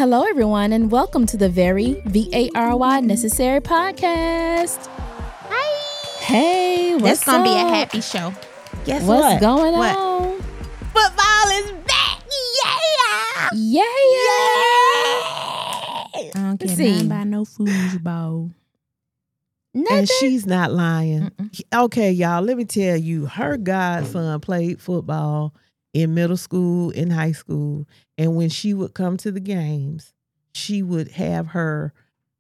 Hello, everyone, and welcome to the Very VARY Necessary podcast. Hi. Hey, what's That's gonna up? be a happy show. Guess What's what? going What? on? Football is back. Yeah. I don't care Let's see. nothing about no foosball. Nothing. And she's not lying. Okay, y'all, let me tell you, her godson played football in middle school, in high school. And when she would come to the games, she would have her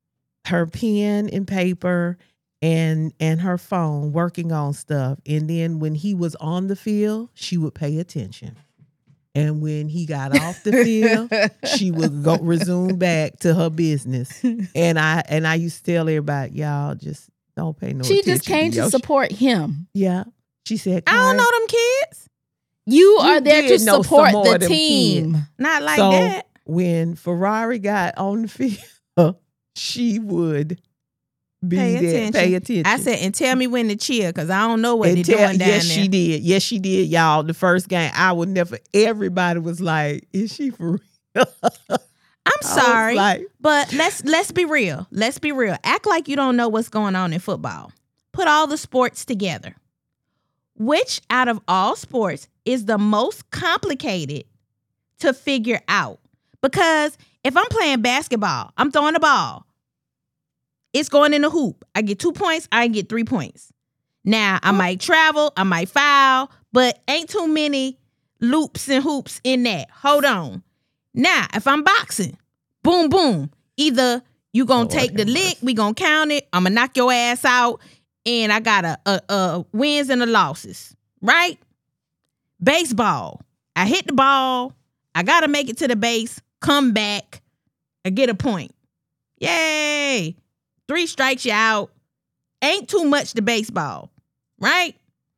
pen and paper and her phone working on stuff. And then when he was on the field, she would pay attention. And when he got off the field, she would go resume back to her business. And I used to tell everybody, y'all just don't pay no She attention. just came to your support him. Yeah. She said, I don't know them kids. You are there to did know support some more the of them team. kids. Not like So that. when Ferrari got on the field, she would be Pay there. attention. Pay attention. I said, and tell me when to cheer, because I don't know what And they're tell- doing down yes, there. she did. Yes, she did, y'all. The first game, I would never. Everybody was like, "Is she for real?" I'm sorry, Like, but let's be real. Let's be real. Act like you don't know what's going on in football. Put all the sports together. Which out of all sports is the most complicated to figure out? Because if I'm playing basketball, I'm throwing the ball. It's going in the hoop. I get 2 points. I get 3 points. Now, I might travel. I might foul. But ain't too many loops and hoops in that. Hold on. Now, if I'm boxing, boom, boom. Either you going to take the lick, we going to count it. I'm going to knock your ass out. And I got a wins and a losses. Right? Baseball. I hit the ball. I got to make it to the base. Come back. I get a point. Yay. 3 strikes you out. Ain't too much to baseball, right?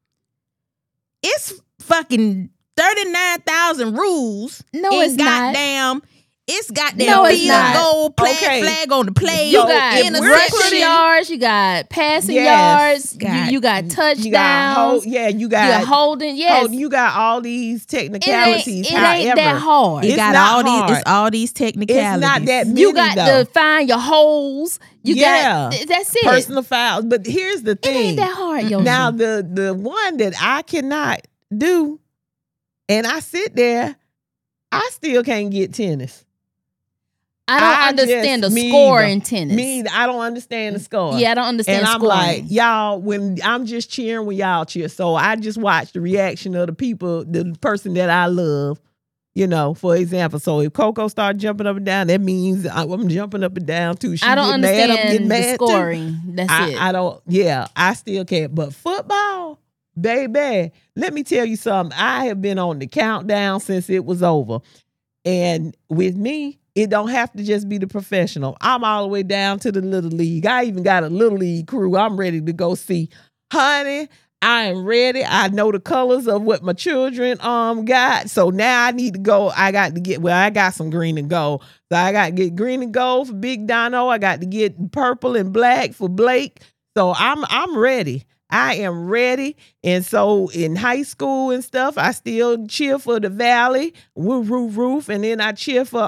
It's fucking 39,000 rules. No, and it's not. It's goddamn No, it's field not. goal, Okay. flag on the plate. You got interception. rushing yards, you got passing Yes. yards, you got touchdowns, you got you got holding. Yes, you got all these technicalities. it ain't However, that hard. It It's got not all hard. these. It's all these technicalities. it's not that many, You got though. to find your holes. You Yeah. got that's it. Personal fouls. But here's the It thing. ain't that hard, Yoshi. Now the one that I cannot do, and I sit there, I still can't get tennis. I don't I understand just- the me score either. in tennis. Me, I don't understand the score. Yeah, I don't understand And I'm scoring. like, y'all, when I'm just cheering when y'all cheer. So I just watch the reaction of the people, the person that I love, for example. So if Coco start jumping up and down, that means I'm jumping up and down too. She I don't get mad, I'm understand getting the mad too. scoring. That's it. I don't, I still can't. But football, baby, let me tell you something. I have been on the countdown since it was over. And with me, it don't have to just be the professional. I'm all the way down to the little league. I even got a little league crew I'm ready to go see. Honey, I am ready. I know the colors of what my children got. So now I need to go. I got some green and gold. So I got to get green and gold for Big Dono. I got to get purple and black for Blake. So I'm ready. I am ready. And so in high school and stuff, I still cheer for the Valley, roof. And then I cheer for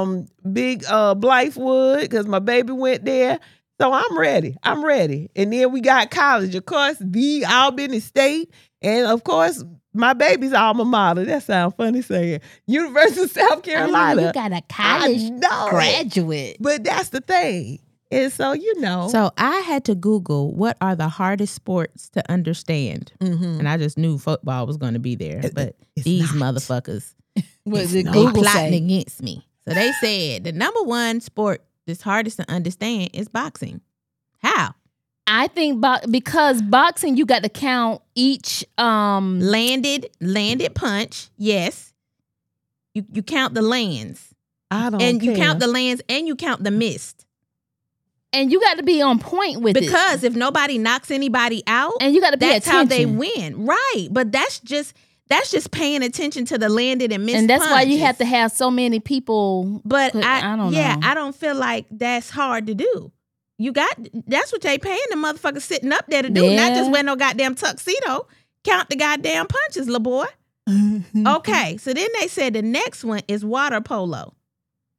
Big Blythewood because my baby went there. So I'm ready. And then we got college, of course, the Albany State. And of course, my baby's alma mater. That sounds funny saying. University of South I mean, Carolina. you got a college I know. graduate. But that's the thing. And so, So I had to Google what are the hardest sports to understand. Mhm. And I just knew football was going to be there. But It's these not. motherfuckers, What did they Google plotting say? against me. So they said the number one sport that's hardest to understand is boxing. How? I think because boxing, you got to count each. Landed punch, yes. You count the lands. I don't And you care. count the lands and you count the missed. And you got to be on point with it. Because if nobody knocks anybody out, And you got to pay that's attention. how they win. Right. But that's just paying attention to the landed and missed And that's why you punches. have to have so many people. But I don't know. I don't feel like that's hard to do. That's what they paying the motherfuckers sitting up there to do. Not Yeah. just wear no goddamn tuxedo. Count the goddamn punches, little boy. Okay, so then they said the next one is water polo.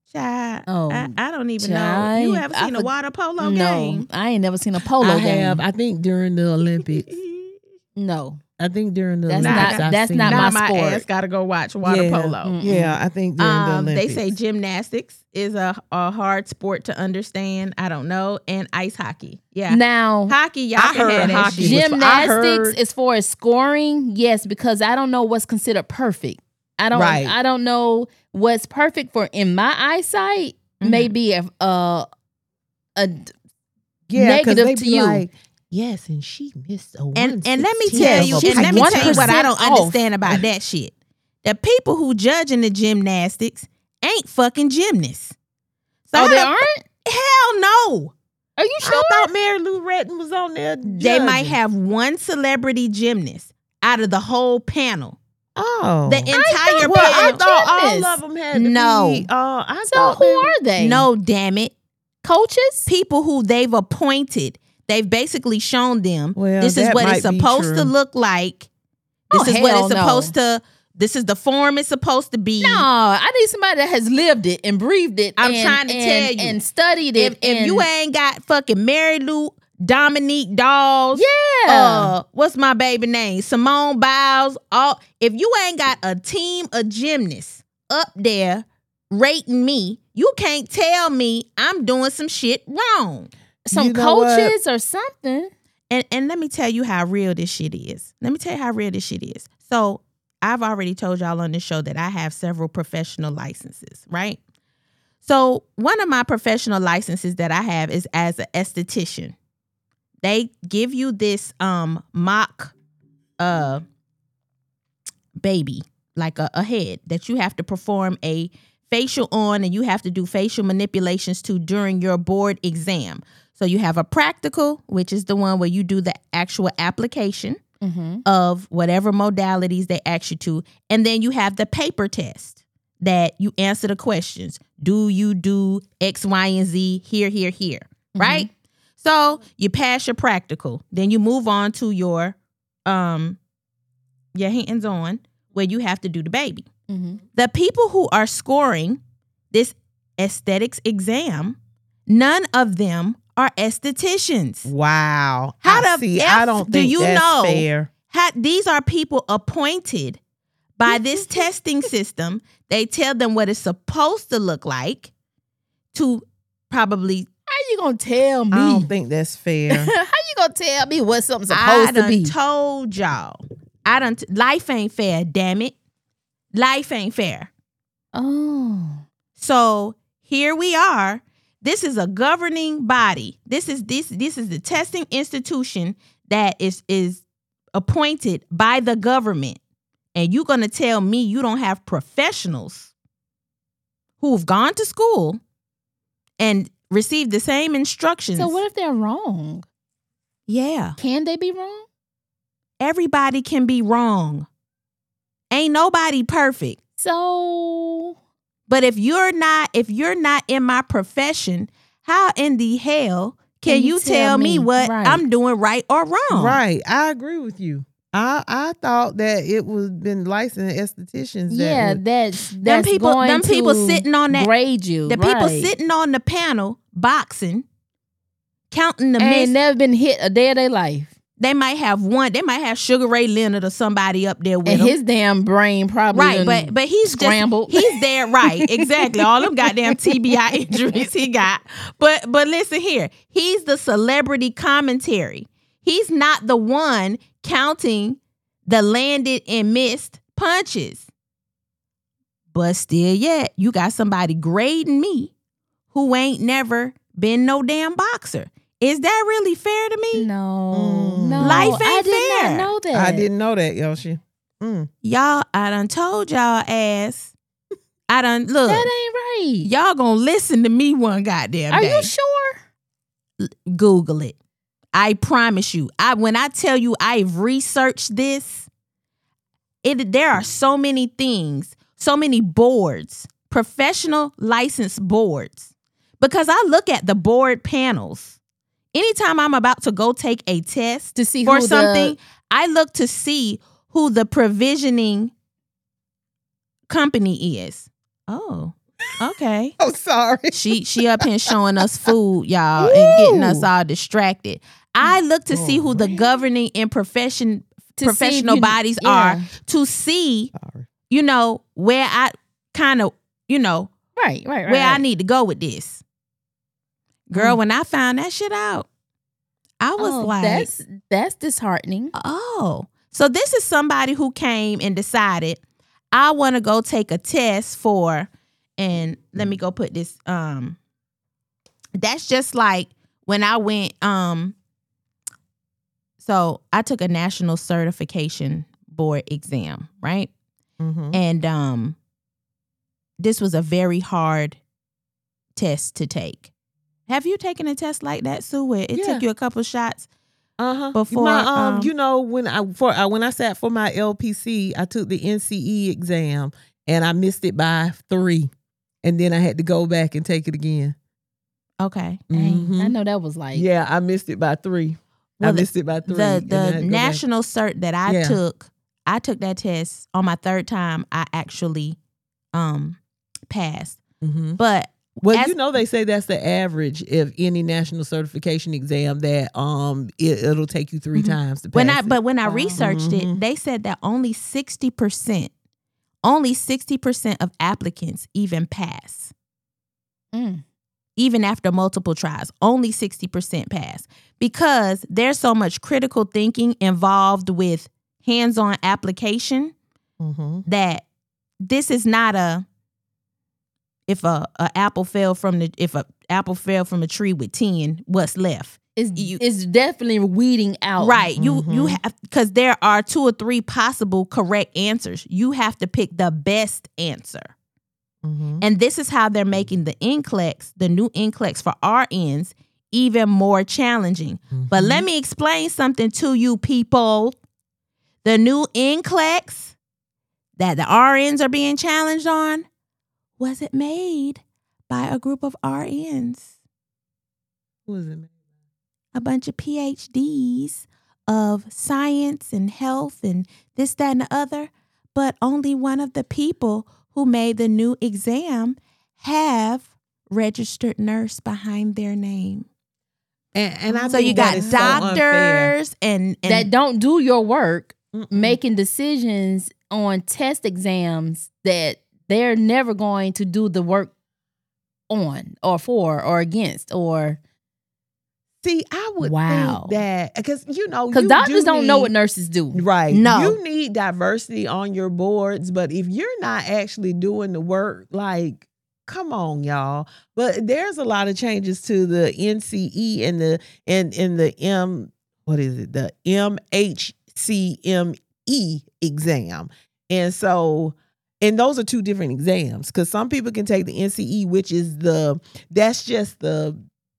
Child, Oh, I don't even know. child, You ever I seen a water polo No, game? I ain't never seen a polo I game. have. I think during the Olympics. No, I think during the That's Olympics. not- I've that's seen not it. Now my my sport. ass got to go watch water Yeah. polo. Mm. Yeah, I think during the They Olympics. say gymnastics is a hard sport to understand. I don't know. And ice hockey. Yeah. now Hockey, y'all I can heard have that hockey shit. was- I gymnastics heard- as far as scoring, yes, because I don't know what's considered perfect. I don't. Right. I don't know what's perfect for in my eyesight. Mhm. Maybe a yeah, 'cause negative they to be you. like, yes, and she missed a And let me 1/16 tell you, of a and let me point. tell you what I don't 1% off. understand about that shit. The people who judging the gymnastics ain't fucking gymnasts. So Oh, how they the- aren't? Hell no. Are you sure? I thought Mary Lou Retton was on there. They might judging. have one celebrity gymnast out of the whole panel. Oh, The entire well, I panel. thought all gymnasts. of them had to No. be. I So thought who they were- are they? No, damn it. Coaches? People who they've appointed, they've basically shown them Well, this is that what might it's be supposed to true. look like. Oh, This is what hell it's no. supposed to. This is the form it's supposed to be. No, I need somebody that has lived it and breathed it. I'm and- trying to tell you. and studied If it. and, you ain't got fucking Mary Lou, Dominique Dawes, yeah, what's my baby name? Simone Biles. If you ain't got a team of gymnasts up there rating me, you can't tell me I'm doing some shit wrong. some You know what? coaches or something. And let me tell you how real this shit is. So I've already told y'all on this show that I have several professional licenses, right? So one of my professional licenses that I have is as an esthetician. They give you this mock baby, like a head that you have to perform a facial on, and you have to do facial manipulations to during your board exam. So you have a practical, which is the one where you do the actual application of whatever modalities they ask you to. And then you have the paper test that you answer the questions. Do you do X, Y, and Z here, right? So you pass your practical. Then you move on to your hands-on, where you have to do the baby. The people who are scoring this aesthetics exam, none of them are estheticians. Wow. How I the see. F I don't do think you that's know? fair. These are people appointed by this testing system. They tell them what it's supposed to look like to probably. How you gonna tell me? I don't think that's fair. How you gonna tell me what something's I supposed to done be? told y'all. Life ain't fair, damn it. Life ain't fair. Oh, So here we are. This is a governing body. This is the testing institution that is appointed by the government. And you're going to tell me you don't have professionals who've gone to school and received the same instructions. so what if they're wrong? Yeah. Can they be wrong? Everybody can be wrong. Ain't nobody perfect. So But if you're not in my profession, how in the hell can you tell me what right. I'm doing right or wrong? Right. I agree with you. I thought that it was been licensed estheticians. yeah, that that's Them people going people to sitting on that grade you. the people right. sitting on the panel boxing, counting the ain't miss. never been hit a day of their life, They might have Sugar Ray Leonard or somebody up there with and them. his damn brain probably Right, done but he's scrambled. He's there, right? Exactly. All them goddamn TBI injuries he got. But listen here, he's the celebrity commentary. He's not the one counting the landed and missed punches. But still, yet you got somebody grading me who ain't never been no damn boxer. Is that really fair to me? No, no, Life I ain't did fair. not know that. I didn't know that, Yoshi. Y'all, I done told y'all ass. I done look. That ain't right. Y'all gonna listen to me one goddamn Are day. you sure? Google it. I promise you. When I tell you I've researched this, there are so many things, so many boards, professional licensed boards. Because I look at the board panels. Anytime I'm about to go take a test To see for who something, I look to see who the provisioning company is. Oh. Okay. I'm sorry. She up here showing us food, y'all, Woo! and getting us all distracted. I look to see who the really? governing and professional bodies yeah. are to see, Sorry. you know, where I kind of, you know, Right. where I need to go with this. Girl, when I found that shit out, I was like, that's disheartening. oh. So this is somebody who came and decided, I want to go take a test for, and let me go put this, that's just like when I went, so I took a national certification board exam, right? Mm-hmm. And this was a very hard test to take. Have you taken a test like that, Sue, where it took you a couple shots? Before you know, when I sat for my LPC, I took the NCE exam and I missed it by 3, and then I had to go back and take it again. Okay. Mhm. I know that was like Yeah, I missed it by 3. Well, I missed it by 3. and then I The had to go back. national cert that I took that test on my 3rd time. I actually passed. Mhm. But Well, you know, they say that's the average of any national certification exam, that it'll take you 3 times to pass it. when I Wow. researched it, they said that only 60% of applicants even pass. Even after multiple tries, only 60% pass, because there's so much critical thinking involved with hands-on application that this is not if a apple fell from a tree with 10, what's left? It's definitely weeding out. Right. You have, because there are 2 or 3 possible correct answers. You have to pick the best answer. And this is how they're making the NCLEX, the new NCLEX for RNs, even more challenging. But let me explain something to you people. The new NCLEX that the RNs are being challenged on wasn't made by a group of RNs. Who is it? A bunch of PhDs of science and health and this, that, and the other. But only one of the people who made the new exam have registered nurse behind their name. And I So think you that got is so unfair. doctors and that don't do your work, Mm-mm. making decisions on test exams that they're never going to do the work on or for or against or. See, I would Wow. think that, because Because doctors don't know what nurses do. Right. No. You need diversity on your boards, but if you're not actually doing the work, like, come on, y'all. But there's a lot of changes to the NCE and the the MHCME exam. And so, and those are 2 different exams, because some people can take the NCE, which is that's just the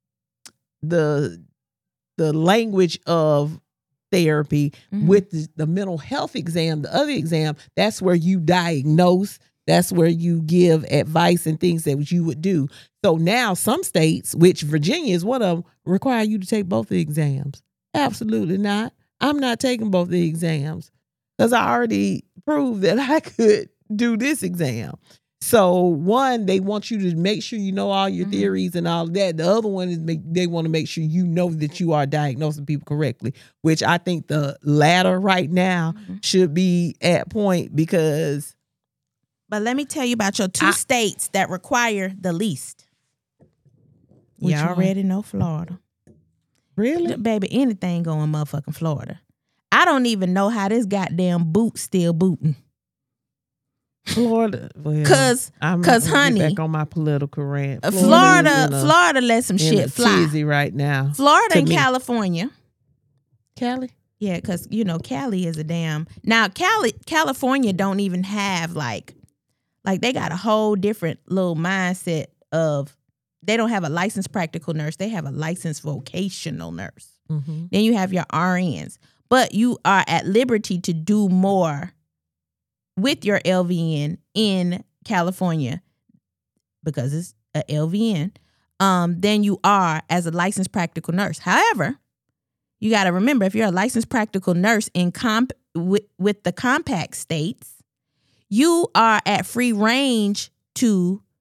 language of therapy, with the mental health exam. The other exam, that's where you diagnose, that's where you give advice and things that you would do. So now some states, which Virginia is one of them, require you to take both the exams. Absolutely not. I'm not taking both the exams, because I already proved that I could do this exam. So one, they want you to make sure you know all your theories and all of that. The other one is they want to make sure you know that you are diagnosing people correctly, which I think the latter right now should be at point, because. But let me tell you about your 2 states that require the least. Which You already know Florida. Really? Baby, anything going motherfucking Florida. I don't even know how this goddamn boot still booting. Florida. Well, Cause honey, back on my political rant. Florida let some in shit a fly. tizzy right now. Florida to and me. California. Cali? Yeah, because Cali is a damn. Now California don't even have like they got a whole different little mindset of, they don't have a licensed practical nurse. They have a licensed vocational nurse. Mm-hmm. Then you have your RNs, but you are at liberty to do more with your LVN in California, because it's a LVN, than you are as a licensed practical nurse. However, you got to remember, if you're a licensed practical nurse in with the compact states, you are at free range to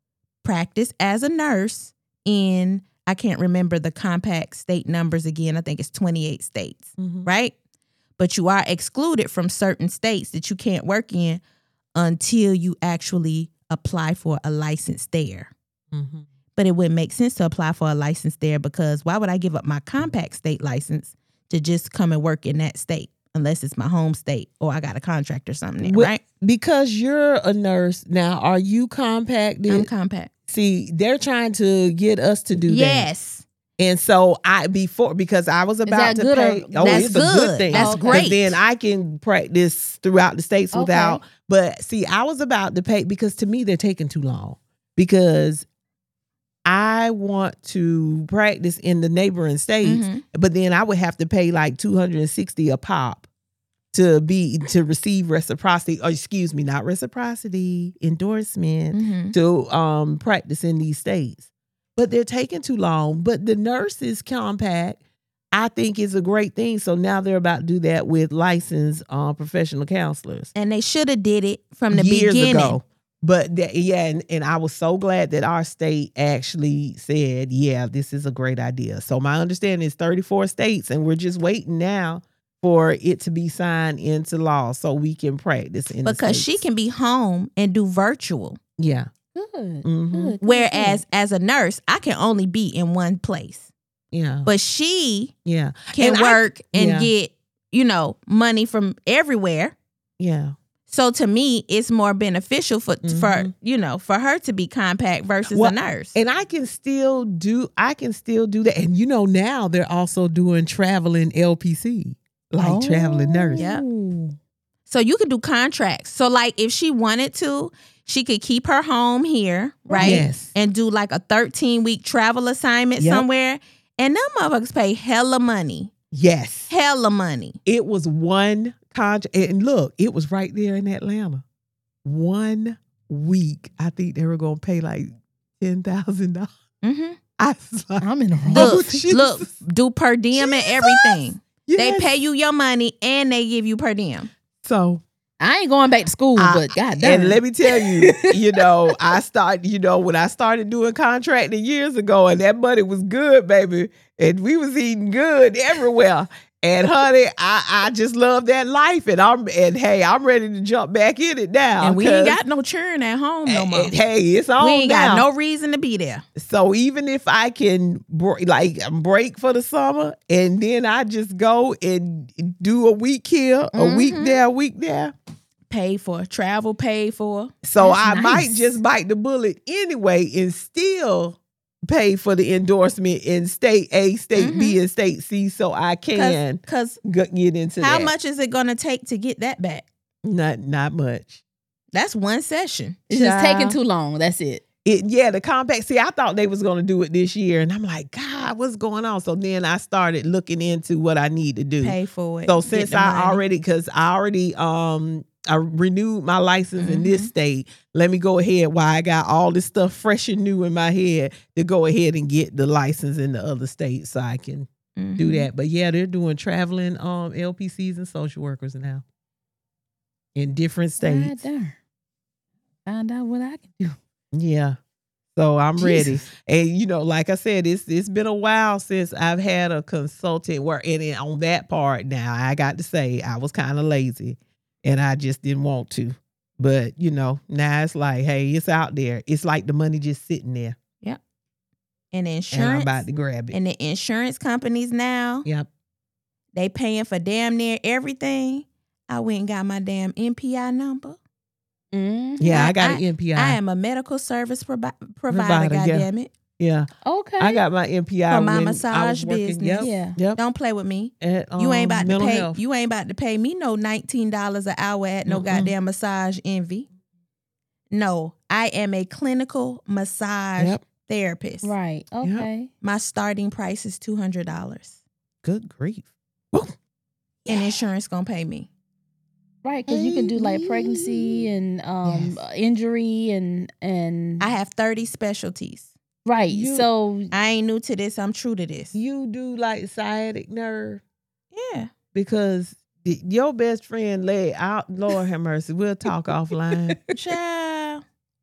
practice as a nurse in, I can't remember the compact state numbers again. I think it's 28 states, right? But you are excluded from certain states that you can't work in until you actually apply for a license there. But it wouldn't make sense to apply for a license there, because why would I give up my compact state license to just come and work in that state unless it's my home state or I got a contract or something there, right? Because you're a nurse now, are you compacted? I'm compact. See, they're trying to get us to do that. Yes. And so because I was about to good pay. or- That's it's a good thing. That's Okay. great. Then I can practice throughout the states Okay. without. But see, I was about to pay because to me they're taking too long. Because I want to practice in the neighboring states, but then I would have to pay like $260 a pop to receive reciprocity, or excuse me, not reciprocity, endorsement to practice in these states. But they're taking too long. But the nurses compact, I think, is a great thing. So now they're about to do that with licensed professional counselors. And they should have did it from the years beginning. ago. But and I was so glad that our state actually said, yeah, this is a great idea. So my understanding is 34 states, and we're just waiting now for it to be signed into law so we can practice in the Because states. she can be home and do virtual. Yeah. Good. Mhm. Good. Whereas as a nurse, I can only be in one place. Yeah. But she Yeah. can And work and yeah. get, money from everywhere. Yeah. So to me, it's more beneficial for Mhm. for her to be compact versus Well, a nurse. And I can still do that. And now they're also doing traveling LPC, like traveling nurse. Yep. So you could do contracts. So like if she wanted to, she could keep her home here, right? Yes. And do like a 13-week travel assignment Yep. somewhere. And them motherfuckers pay hella money. Yes. Hella money. It was one contract. And look, it was right there in Atlanta. 1 week. I think they were going to pay like $10,000. Mm-hmm. I was like, I'm in the wrong. Oh, Look, Jesus. do per diem and Jesus. everything. They yes. pay you your money and they give you per diem. So, I ain't going back to school, but god damn. and let me tell you, I started, when I started doing contracting years ago, and that money was good, baby. And we was eating good everywhere. And honey, I just love that life. And I'm ready to jump back in it now. And we ain't got no churn at home no more. And, hey, it's on We ain't now. got no reason to be there. So even if I can break for the summer, and then I just go and do a week here, a week there, a week there. Paid for. Travel paid for. So That's I nice. might just bite the bullet anyway and still pay for the endorsement in state A, state B, and state C, so I can Because get into how that. much is it going to take to get that back? Not much. That's one session. It's just Child. taking too long. That's it. The compact. See, I thought they was going to do it this year, and I'm like, God, what's going on? So then I started looking into what I need to do. Pay for it. So get since the money. I already I renewed my license in this state, let me go ahead while I got all this stuff fresh and new in my head to go ahead and get the license in the other states so I can do that. But yeah, they're doing traveling LPCs and social workers now in different God states. darn. Find out what I can do. Yeah. So I'm ready. Jesus. And like I said, it's been a while since I've had a consultant work. And on that part now, I got to say I was kind of lazy and I just didn't want to. But now it's like, hey, it's out there. It's like the money just sitting there. Yep. And And I'm insurance. about to grab it. And the insurance companies now, Yep. they paying for damn near everything. I went and got my damn NPI number. Yeah, I got an NPI. I am a medical service provider, Provider, yeah. goddammit. Yeah. Okay. I got my NPI For my when I massage was working. business. Yeah. Yep. Don't play with me. At, You ain't about to mental pay. health. You ain't about to pay me no $19 an hour at no goddamn massage envy. No, I am a clinical massage Yep. therapist. Right. Okay. My starting price is $200, Good grief. and insurance gonna pay me. Right, because you can do like pregnancy and injury and I have 30 specialties. right. You- So I ain't new to this. I'm true to this. You do like sciatic nerve Yeah. because your best friend laid out. Lord have mercy. We'll talk offline. Child,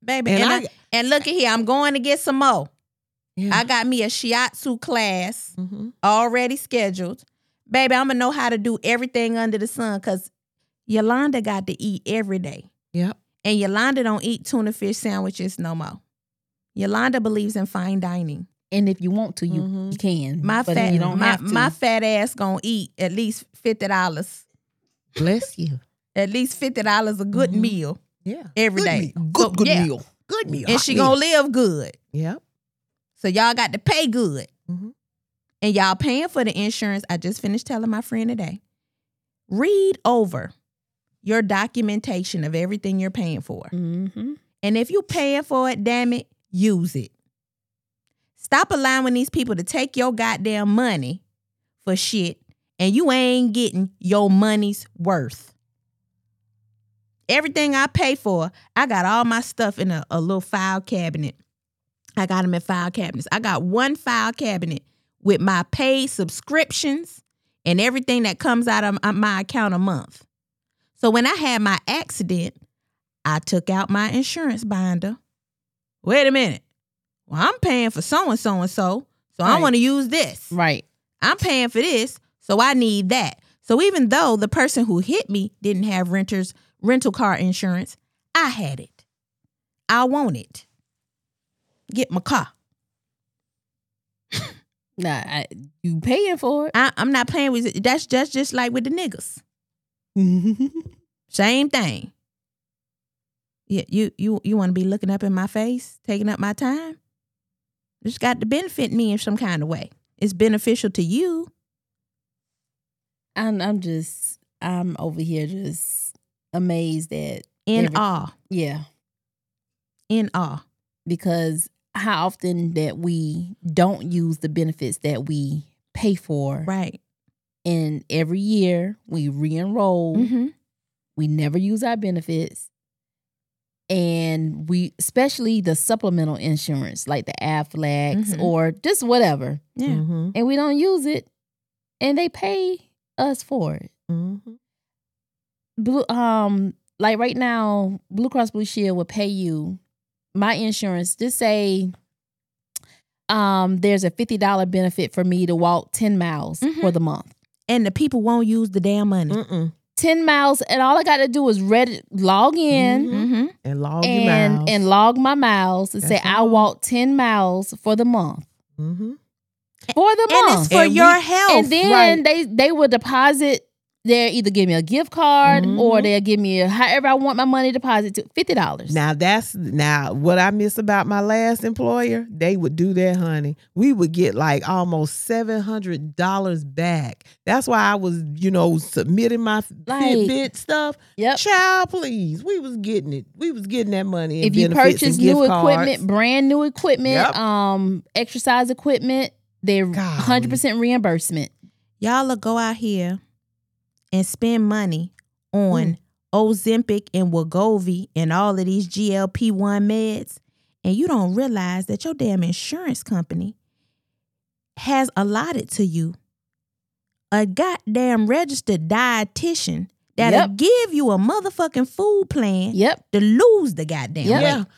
baby. And And look at here, I'm going to get some more. Yeah. I got me a shiatsu class Mm-hmm. already scheduled. Baby, I'm going to know how to do everything under the sun because Yolanda got to eat every day. Yep. And Yolanda don't eat tuna fish sandwiches no more. Yolanda believes in fine dining. And if you want to, you Mhm. you can. My but fat, you don't have to. my fat ass gonna eat at least $50. Bless you. At least $50 a good Mhm. meal Yeah. every Good day. meal. Good yeah. meal. Good meal. And Hot she meal. gonna live good. Yep. So y'all got to pay good. Mhm. And y'all paying for the insurance. I just finished telling my friend today. Read over your documentation of everything you're paying for. Mm-hmm. And if you paying for it, damn it, use it. Stop allowing these people to take your goddamn money for shit and you ain't getting your money's worth. Everything I pay for, I got all my stuff in a little file cabinet. I got them in file cabinets. I got one file cabinet with my paid subscriptions and everything that comes out of my account a month. So when I had my accident, I took out my insurance binder. Wait a minute. Well, I'm paying for so I Right. want to use this. Right. I'm paying for this, so I need that. So even though the person who hit me didn't have rental car insurance, I had it. I want it. Get my car. Nah, you paying for it. I'm not playing with it. That's just like with the niggas. Same thing. Yeah, you want to be looking up in my face, taking up my time? It's got to benefit me in some kind of way. It's beneficial to you. I'm over here just amazed at In awe. yeah, In awe. because how often that we don't use the benefits that we pay for, Right. and every year we re-enroll. Mm-hmm. We never use our benefits. And we, especially the supplemental insurance, like the Aflacs Mhm. or just whatever, Yeah. Mm-hmm. and we don't use it, and they pay us for it. Mm-hmm. Like right now, Blue Cross Blue Shield will pay you my insurance. Just say, there's a $50 benefit for me to walk 10 miles Mhm. for the month. And the people won't use the damn money. Mm-mm. 10 miles, and all I got to do is log in. Mhm. Mm-hmm. And log your miles. And log my miles and say That's I all. walked 10 miles for the month. Mm-hmm. For the And month. it's for And your we- health. And then right. they will deposit. They'll either give me a gift card Mhm. or they'll give me however I want my money deposited to $50. Now what I miss about my last employer, they would do that, honey. We would get like almost $700 back. That's why I was, submitting my Like- Fitbit stuff. Yep. Child, please. We was getting it. We was getting that money. In If you benefits purchase and gift new cards. equipment, brand new equipment, Yep. exercise equipment, they're Golly. 100% reimbursement. Y'all will go out here and spend money on Ozempic and Wegovy and all of these GLP-1 meds, and you don't realize that your damn insurance company has allotted to you a goddamn registered dietitian that'll Yep. give you a motherfucking food plan Yep. to lose the goddamn Yep. weight.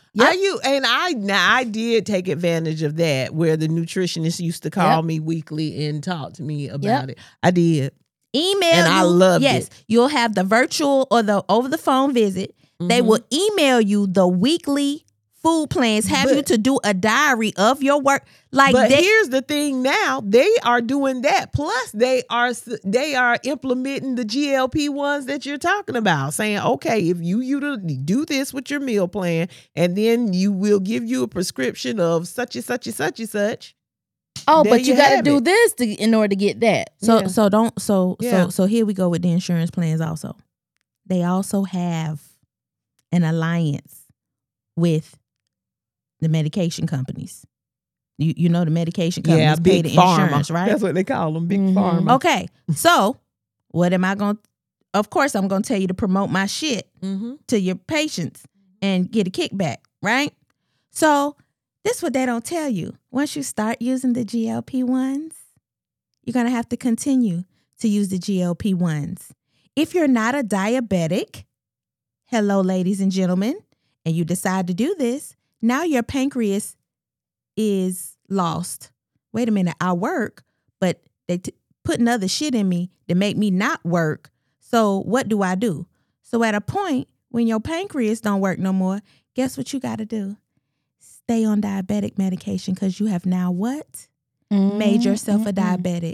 Yep. I did take advantage of that where the nutritionist used to call me weekly and talk to me about it. I did. Email And I you. loved yes, it. you'll have the virtual or the over the phone visit. They Mhm. will email you the weekly food plans, have you But- to do a diary of your work. Like But they, here's the thing now, they are doing that. Plus they are implementing the GLP-1s that you're talking about, saying, okay, if you do this with your meal plan, and then you will give you a prescription of such and such and such and such. Oh, There but you you got to have do it. this in order to get that. so Yeah. so don't so Yeah. so here we go with the insurance plans also. They also have an alliance with the medication companies. You know the medication companies pay the insurance, right? That's what they call them, big Mhm. pharma. Okay. So what am I going to of course I'm going to tell you to promote my shit Mm-hmm. to your patients and get a kickback, right? So this is what they don't tell you. Once you start using the GLP-1s, you're going to have to continue to use the GLP-1s. If you're not a diabetic, hello, ladies and gentlemen, and you decide to do this, now your pancreas is lost. Wait a minute, I work, but they putting other shit in me to make me not work. So what do? So at a point when your pancreas don't work no more, guess what you got to do? Stay on diabetic medication because you have now what? Made yourself a diabetic.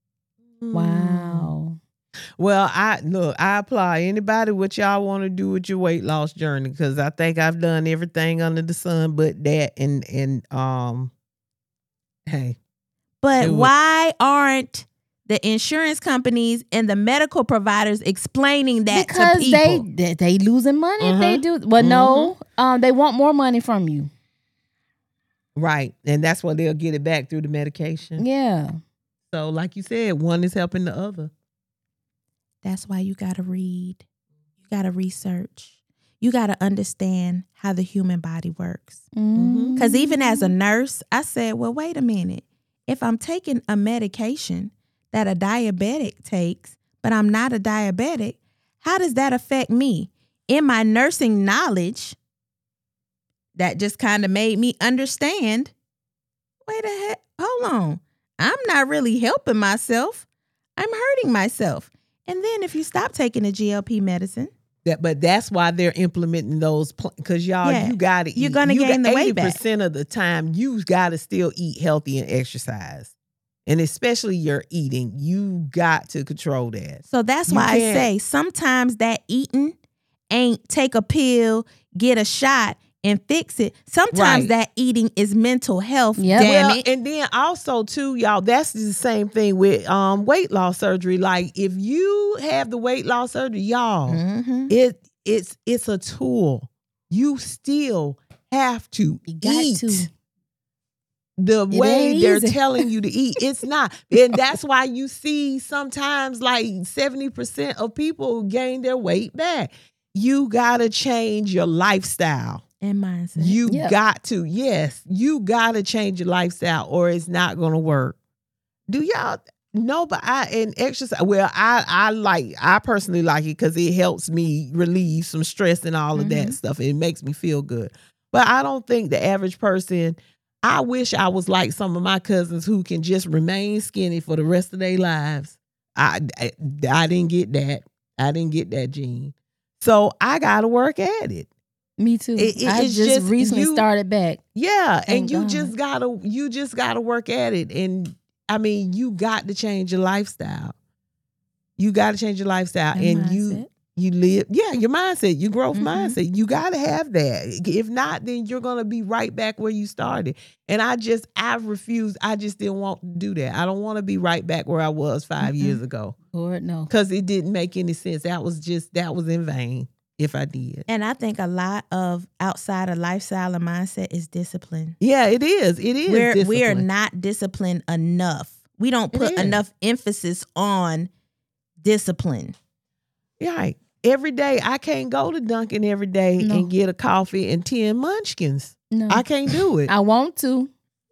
Wow. Well, I applaud anybody what y'all want to do with your weight loss journey, because I think I've done everything under the sun but that. And hey, but why aren't the insurance companies and the medical providers explaining that to people? Because they losing money if they do. Well, no, they want more money from you. Right, and that's why they'll get it back through the medication. Yeah. So, like you said, one is helping the other. That's why you got to read. You got to research. You got to understand how the human body works. Because even as a nurse, I said, well, wait a minute. If I'm taking a medication that a diabetic takes, but I'm not a diabetic, how does that affect me? In my nursing knowledge, that just kind of made me understand, wait a heck, hold on. I'm not really helping myself. I'm hurting myself. And then if you stop taking the GLP medicine. But that's why they're implementing those, because y'all, you got to eat. You're going to gain the weight back. 80% of the time, you got to still eat healthy and exercise. And especially your eating, you got to control that. So that's why I say sometimes that eating ain't take a pill, get a shot, and fix it. Sometimes that eating is mental health damage. And then also too, y'all, that's the same thing with weight loss surgery. Like if you have the weight loss surgery, y'all, it's a tool. You still have to eat the way they're telling you to eat. It's not. And that's why you see sometimes like 70% of people gain their weight back. You got to change your lifestyle. And mindset. You got to, you got to change your lifestyle or it's not going to work. Do y'all know? But exercise, well, I personally like it because it helps me relieve some stress and all of that stuff. It makes me feel good. But I don't think the average person, I wish I was like some of my cousins who can just remain skinny for the rest of their lives. I didn't get that. I didn't get that gene. So I got to work at it. Me too. I just recently started back. Yeah, and you just gotta work at it. And I mean, you got to change your lifestyle. You got to change your lifestyle, and mindset. you live. Yeah, your mindset, your growth mindset. You got to have that. If not, then you're gonna be right back where you started. And I refused. I just didn't want to do that. I don't want to be right back where I was 5 years ago. Lord, no, because it didn't make any sense. That was in vain. If I did. And I think a lot of outside of lifestyle and mindset is discipline. Yeah, it is. It is. We are not disciplined enough. We don't put enough emphasis on discipline. Right. Every day, I can't go to Dunkin' every day and get a coffee and 10 munchkins. No. I can't do it. I want to.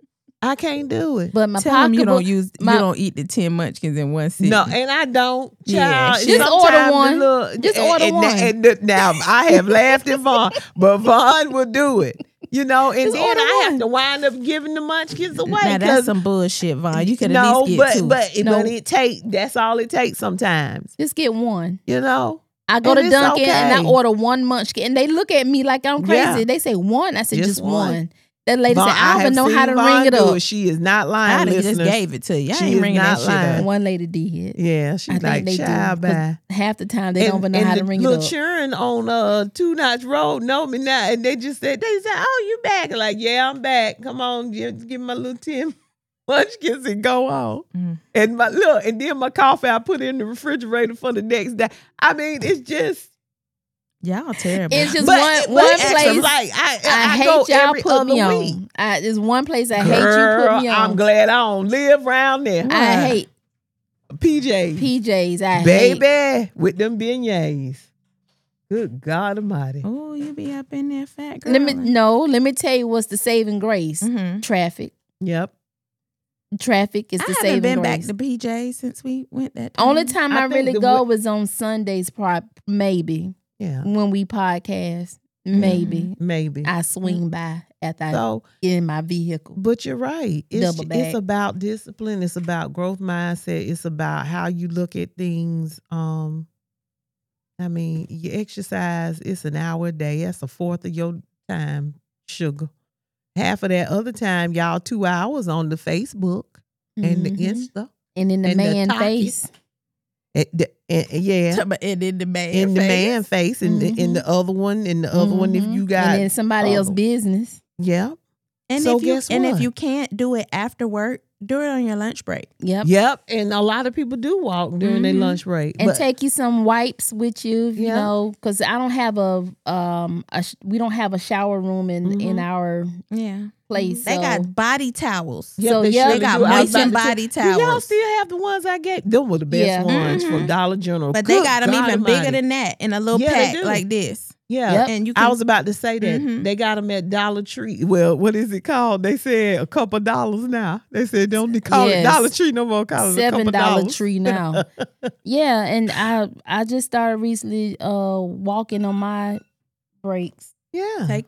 I can't do it. But my pocketbook, you don't eat the 10 munchkins in one sitting. No, and I don't. Child. Just order one. Just order one. And now I have laughed at Vaughn, but Vaughn will do it. You know, and just then I have to wind up giving the munchkins away. Now that's some bullshit, Vaughn. You could at least get two. But that's all it takes sometimes. Just get one. You know? I go to Dunkin' and I order one munchkin, and they look at me like I'm crazy. Yeah. They say one. I said just one. That lady said, I don't even know how to ring it up. She is not lying, listeners. I just gave it to you. I ain't ringing that shit up. One lady did. Yeah, she's like, child, bye. Half the time, they don't even know how to ring it up. And the children on Two Notch Road know me now, and they said, oh, you back? Like, yeah, I'm back. Come on, give me my little 10 munchkins and go on. And and then my coffee, I put it in the refrigerator for the next day. I mean, it's just. Y'all terrible. It's just one place. Like, I hate y'all put me on. There's one place I hate you put me on. I'm glad I don't live around there. I hate PJs. I hate. Baby, with them beignets. Good God Almighty. Oh, you be up in there, fat girl. Let me tell you what's the saving grace. Traffic. Yep. Traffic is the saving grace. I haven't been back to PJ since we went that time. Only time I really go was on Sundays, maybe. Yeah. When we podcast. Maybe maybe. I swing by after I So, get in my vehicle. but you're right. Double back. It's about discipline. It's about growth mindset. It's about how you look at things. I mean, you exercise. It's an hour a day. That's a fourth of your time, sugar. Half of that other time, y'all 2 hours on the Facebook and the Mhm. Insta. And in the and the man talking. face. Yeah. And in the man In the face. man face, and in the other one, and the other one, if Mhm. you got and then somebody else's other- business. Yeah. And So if you guess and if what? you can't do it after work, do it on your lunch break. Yep. Yep. And a lot of people do walk during their Mhm. lunch break. And but take you some wipes with you, you Yeah. know, because I don't have we don't have a shower room in Mhm. our Yeah. place. They so- got body towels. Yep, So, they yeah, surely They got do. I was moistened about to say, body do y'all towels. still have the ones I get? Them were the best Yeah. ones from Mhm. Dollar General. But they Good got them God even bigger Almighty. than that in a little Yeah, they pack do. like this. Yeah. Yep. And you I can was about to say that. Mhm. They got them at Dollar Tree. Well, what is it called? They said a couple dollars now. They said don't call it Yes. Dollar Tree no more. Call it a couple $7 dollars. tree now. Yeah, and I just started recently walking on my breaks. Yeah. take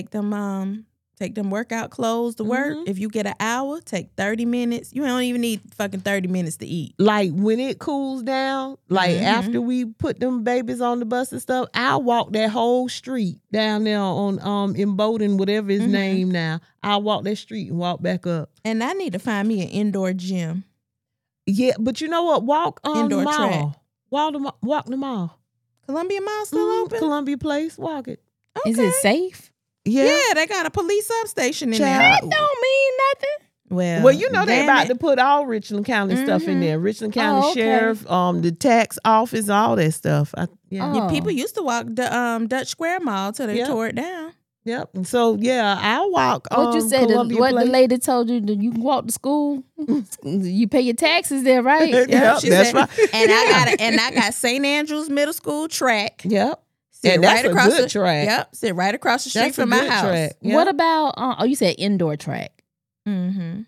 them workout clothes to work. Mhm. If you get an hour, take 30 minutes. You don't even need fucking 30 minutes to eat. Like when it cools down, like Mhm. after we put them babies on the bus and stuff, I'll walk that whole street down there on in Bowdoin, whatever his Mhm. name now. I'll walk that street and walk back up. And I need to find me an indoor gym. Yeah, but you know what? Walk Indoor the mall. track. Walk the mall. Columbia Mall still Mhm. open? Columbia Place, walk it. Is it safe? Yeah. Yeah, they got a police substation in Child. there. That don't mean nothing. Well, you know they damn about it. to put all Richland County stuff in Mhm. there. Richland County Oh, okay. Sheriff, the tax office, all that stuff. Yeah. Oh. People used to walk the Dutch Square Mall till they Yeah. tore it down. Yep. And so yeah, I'll walk. What you said? Columbia What the Place. lady told you that you can walk to school? You pay your taxes there, right? Yep, she that's said- right. And Yeah. I got St. Andrews Middle School track. Yep. Sit And that's right across a good the, track. Yep, sit right across the street That's a from my good house. track. Yep. What about? You said indoor track. Mm-hmm.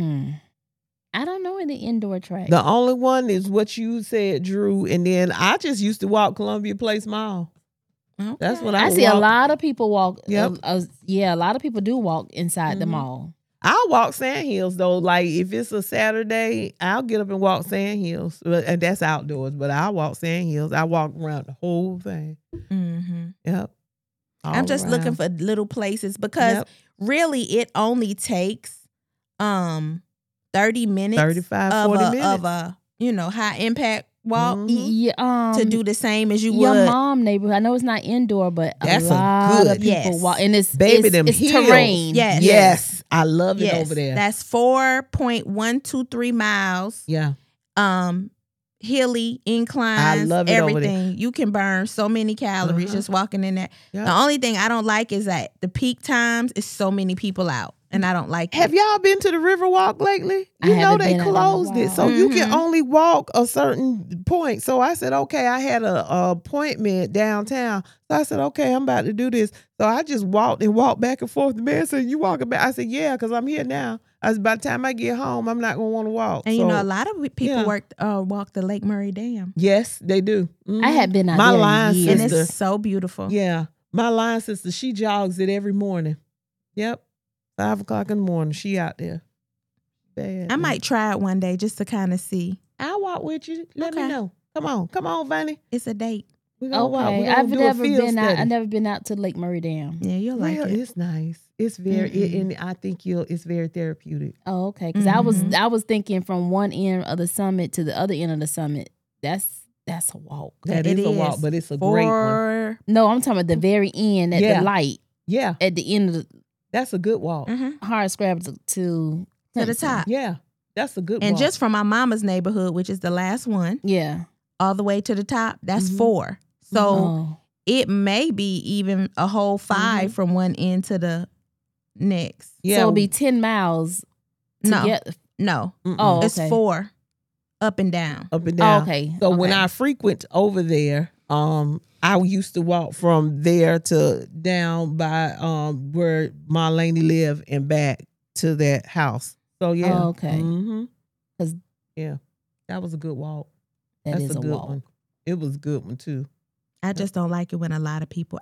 I don't know any indoor track. The only one is what you said, Drew, and then I just used to walk Columbia Place Mall. Okay. That's what I I would see a walk. lot of people walk. Yep. Yeah, a lot of people do walk inside the Mhm. mall. I'll walk Sandhills though. Like if it's a Saturday, I'll get up and walk Sandhills, and that's outdoors. But I'll walk Sandhills. I walk around the whole thing. Mm-hmm. Yep. I'm All just around. looking for little places because Yep. really it only takes 30 minutes 35, of 40 a, minutes. of a high impact walk Mhm. Yeah, to do the same as you your would. mom neighborhood. I know it's not indoor, but That's a a lot good- of people Yes. walk, and it's Baby, it's, them it's hills. terrain. Yes. Yes, I love it Yes, over there. that's 4.123 miles. Yeah. Hilly, inclines, I love it over there. everything. You can burn so many calories Uh-huh. just walking in there. Yep. The only thing I don't like is that the peak times is so many people out, and I don't like Have it. y'all been to the Riverwalk lately? I You know haven't they been out in a closed it, so while. you can Mhm. only walk a certain point. So I said, okay, I had a appointment downtown. So I said, okay, I'm about to do this. So I just walked back and forth. The man said, "You walking back?" I said, "Yeah, because I'm here now." I said, by the time I get home, I'm not gonna want to walk. And So, you know, a lot of people yeah. walk the Lake Murray Dam, yes, they do. Mhm. I had been out My there line in years. and sister. it's so beautiful. Yeah, my line sister, she jogs it every morning. Yep, 5 o'clock in the morning, she out there. Bad. I might try it one day just to kind of see. I'll walk with you. Let me Okay. know. Come on, Vanny. It's a date. We gonna walk. We Okay, gonna I've do never a field been out. study. I've never been out to Lake Murray Dam. Yeah, you'll like Well, it. it's nice. It's very, and I think it's very therapeutic. Oh, okay. Because Mhm. I was thinking from one end of the summit to the other end of the summit. That's a walk. That It is a walk, is. but it's a great one. No, I'm talking about the very end at Yeah. the light Yeah, at the end of the that's a good walk. Mhm. hard scrab to To the Clemson. top. Yeah, that's a good And walk. just from my mama's neighborhood, which is the last one, Yeah. all the way to the top, that's Mhm. 4. So Oh. it may be even a whole 5 from one end to the next. yeah, So it'll be 10 miles to No. get. No, Oh, it's okay. 4 up and down. up and Oh, down. okay. So when okay. I frequent over there, I used to walk from there to down by where Marlene live and back to that house. So yeah, Oh, okay. Mm-hmm. 'Cause- Yeah, that was a good walk. That That's is a good walk. one. It was a good one too. I just don't like it when a lot of people out.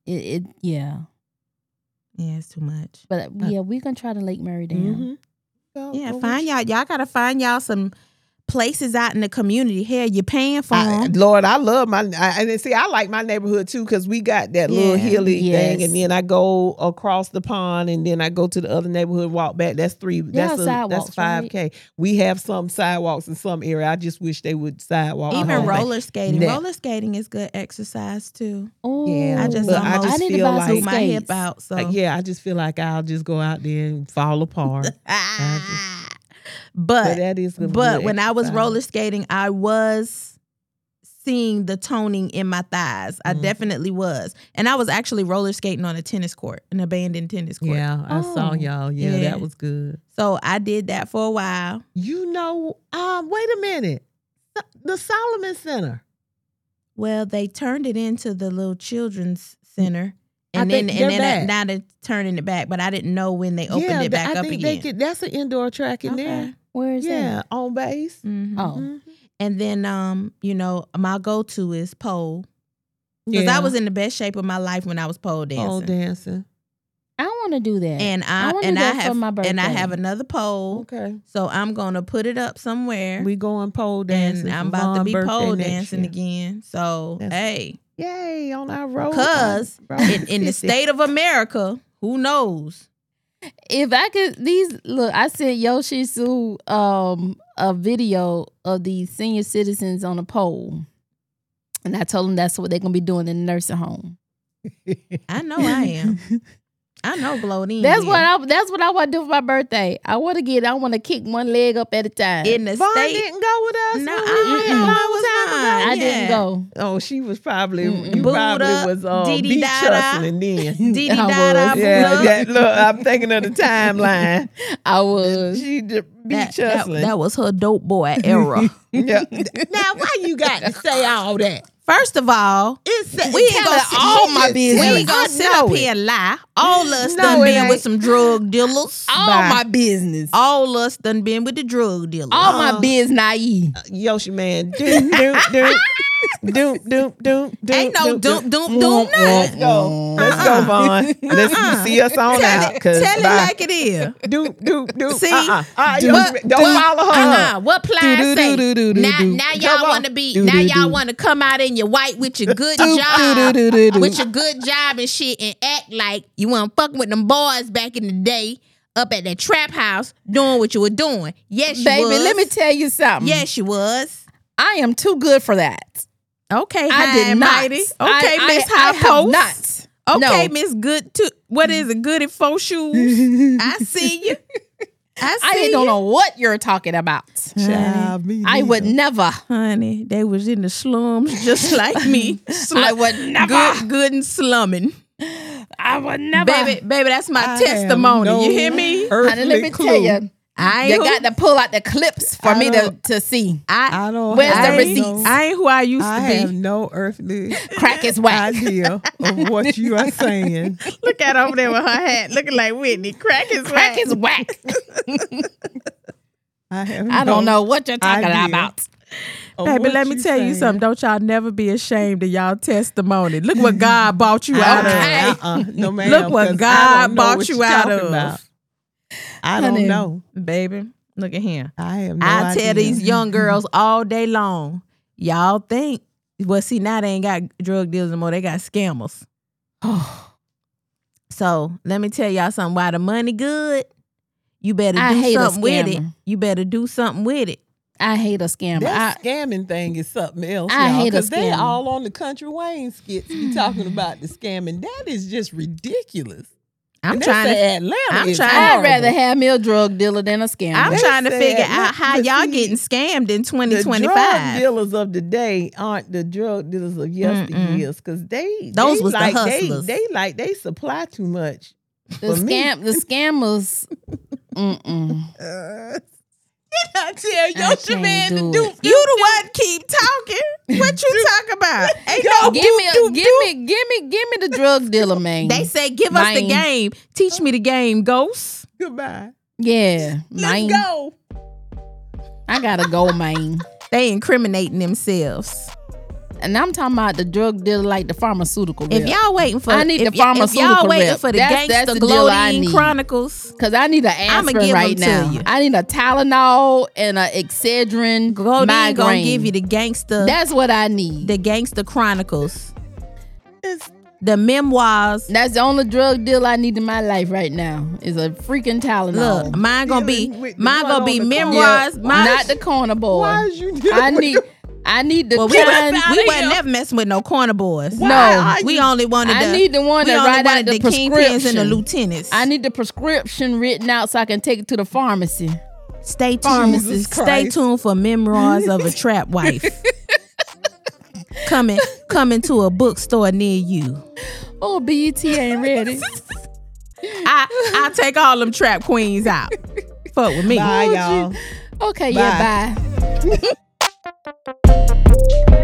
Yeah. Yeah, it's too much. But yeah, we gonna try to Lake Mary down. Yeah, find y'all. Y'all gotta find y'all some places out in the community. Hell, you're paying for them. Lord, I love and see, I like my neighborhood too because we got that little hilly thing, and then I go across the pond, and then I go to the other neighborhood, walk back. That's that's 5K. Right? We have some sidewalks in some area. I just wish they would sidewalk. Even roller skating. Roller skating is good exercise too. Oh, yeah. I just need to buy some my hip out. So I just feel like I'll just go out there and fall apart. But that is when I was roller skating, I was seeing the toning in my thighs. I definitely was. And I was actually roller skating on a tennis court, an abandoned tennis court. Yeah, I saw y'all. Yeah, that was good. So I did that for a while. You know, wait a minute. The Solomon Center. Well, they turned it into the little children's center. And now they're turning it back, but I didn't know when they opened it back up again. That's an indoor track in there. Where is that? Yeah, on base. Mm-hmm. Oh. Mm-hmm. And then, my go-to is pole. Because I was in the best shape of my life when I was pole dancing. Pole dancing. I want to do that. And I have another pole. Okay. So I'm going to put it up somewhere. We going pole dancing. And I'm about to be pole dancing again. So, hey. Yay, on our road. Because in the state of America, who knows? If I could, I sent Yoshi Sue a video of these senior citizens on a pole. And I told them that's what they're going to be doing in the nursing home. I know I am. I know bloating. That's what I want to do for my birthday. I want to kick one leg up at a time. In the Vaughn state didn't go with us. No, I didn't go. Oh, she was probably you probably was beach hustling then. Dee da. Yeah, look, I'm thinking of the timeline. I was. She beach hustling. That was her dope boy era. Yeah. Now, why you got to say all that? First of all, we ain't gonna all my business. We ain't gonna sit up here and lie. All us done been with some drug dealers. All my business. All us done been with the drug dealers. All my biz naive. Yoshi man. Doom. Ain't no doom. Let's go. Let's go, Vaughn. Let's see us on out. Tell it like it is. Doom. See? Don't follow her. What Plies say? Now y'all want to be. Now y'all want to come out in your white with your good job, and shit, and act like you want to fuck with them boys back in the day up at that trap house doing what you were doing. Yes, you baby. was. Let me tell you something. Yes, you was. I am too good for that. Okay, I did not. Mighty. Okay, Miss High Post. Not. Okay, Miss Good. What is it? Good at faux shoes. I see you. I don't know what you're talking about. Child, I would never. Honey, they was in the slums just like me. I would never. Good and slumming. I would never. Baby, that's my testimony. You hear me? Honey, let me tell you. You got to pull out the clips for me to see. I don't. Where's the receipts? I ain't who I used to be. I have no earthly crack is whack idea of what you are saying. Look at her over there with her hat, looking like Whitney. Crack is whack. I don't know what you're talking about. Baby, let me tell you something. Don't y'all never be ashamed of y'all testimony. Look what God bought you out of. No, ma'am. Look what God bought you out of. I don't know. Baby, look at here. I have no idea. I tell these young girls all day long, y'all think, well, see, now they ain't got drug dealers anymore. They got scammers. So let me tell y'all something. While the money good, you better do something with it. You better do something with it. I hate a scammer. That scamming thing is something else. I hate a scammer. They all on the Country Wayne skits be talking about the scamming. That is just ridiculous. I'd rather have me a drug dealer than a scammer. I'm trying to figure out how y'all getting scammed in 2025. The drug dealers of the day aren't the drug dealers of yesteryears because those was like the hustlers. They supply too much. The scammers. I tell Yoshi man to do. You the one keep talking. What you talk about? Give me the drug dealer, man. They say give us the game. Teach me the game, Ghost. Goodbye. Yeah, let's go. I gotta go, man. They incriminating themselves. and I'm talking about the drug dealer, like the pharmaceutical. If rep. y'all waiting for, I need the if y'all pharmaceutical waiting rep. for the That's Gangsta the deal I Glodine need. Chronicles, Cause I need an I'ma aspirin give right them to now. you. I need a Tylenol and a Excedrin Glodine migraine. gonna give you the Gangsta, That's what I need. the Gangsta Chronicles, the memoirs. That's the only drug deal I need in my life right now. Is a freaking Tylenol. Look, mine gonna be Dealing with the mine one gonna on be the memoirs. corner. Mine, Not the corner boy. Why is you dealing I need the well, kind. we wasn't never messing with no corner boys. No, We only wanted I the need the one we that only write out wanted the the kingpins and the prescription. lieutenants. I need the prescription written out so I can take it to the pharmacy. Stay tuned. Pharmacist Stay Christ. tuned for Memoirs of a Trap Wife. coming to a bookstore near you. Oh, BET ain't ready. I take all them trap queens out. Fuck with me. Bye, y'all. Okay, yeah, bye.